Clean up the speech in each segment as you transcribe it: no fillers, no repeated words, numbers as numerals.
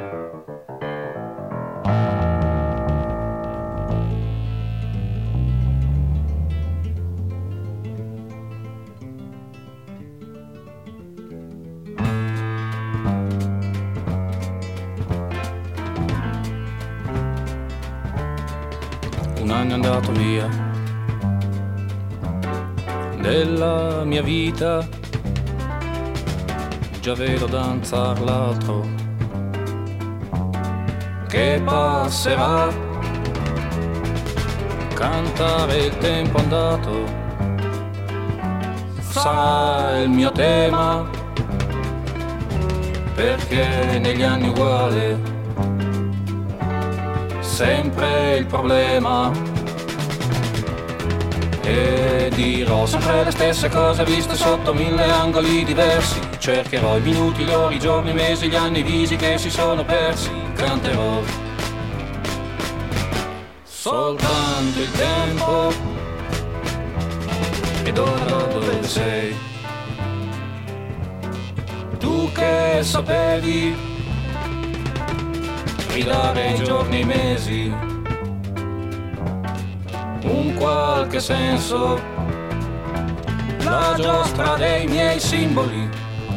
Un anno è andato via della mia vita, già vedo danzar l'altro che passerà, cantare il tempo andato sarà il mio tema, perché negli anni uguale sempre il problema, e dirò sempre le stesse cose viste sotto 1000 angoli diversi, cercherò i minuti, le ore, i giorni, i mesi, gli anni, i visi che si sono persi, canterò soltanto il tempo. Ed ora dove sei? Tu che sapevi ridare i giorni e i mesi un qualche senso, la giostra dei miei simboli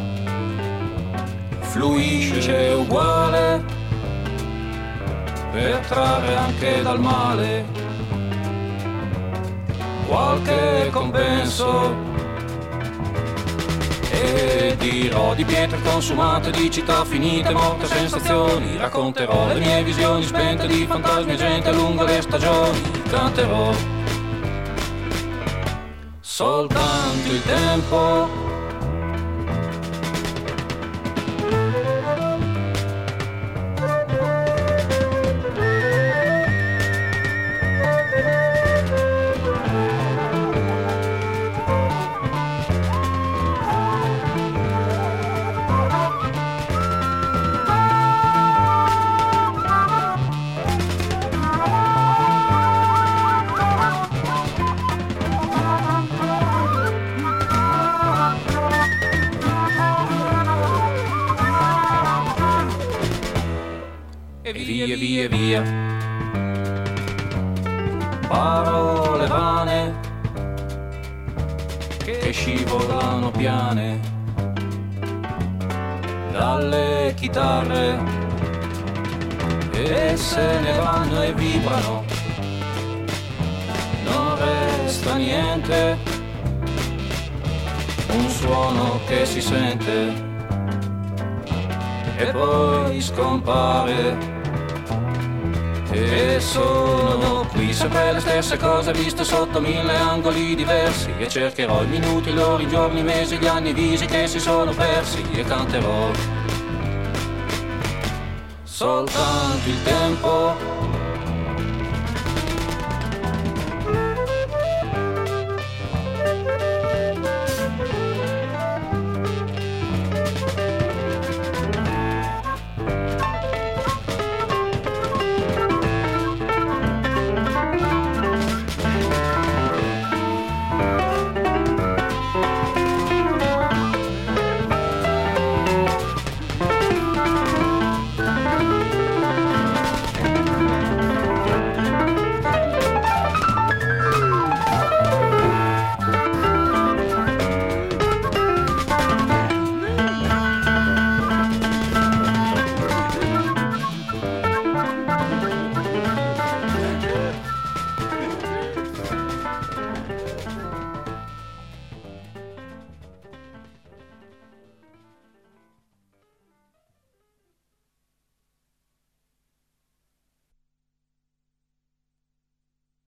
fluisce uguale per trarre anche dal male qualche compenso. E dirò di pietre consumate, di città finite, morte, sensazioni. Racconterò le mie visioni spente di fantasmi e gente lungo le stagioni. Canterò soltanto il tempo. E via, parole vane che scivolano piane dalle chitarre e se ne vanno e vibrano, non resta niente, un suono che si sente e poi scompare. E sono qui sempre le stesse cose viste sotto 1000 angoli diversi, e cercherò i minuti, le ore, i giorni, i mesi, gli anni, i visi che si sono persi, e canterò soltanto il tempo.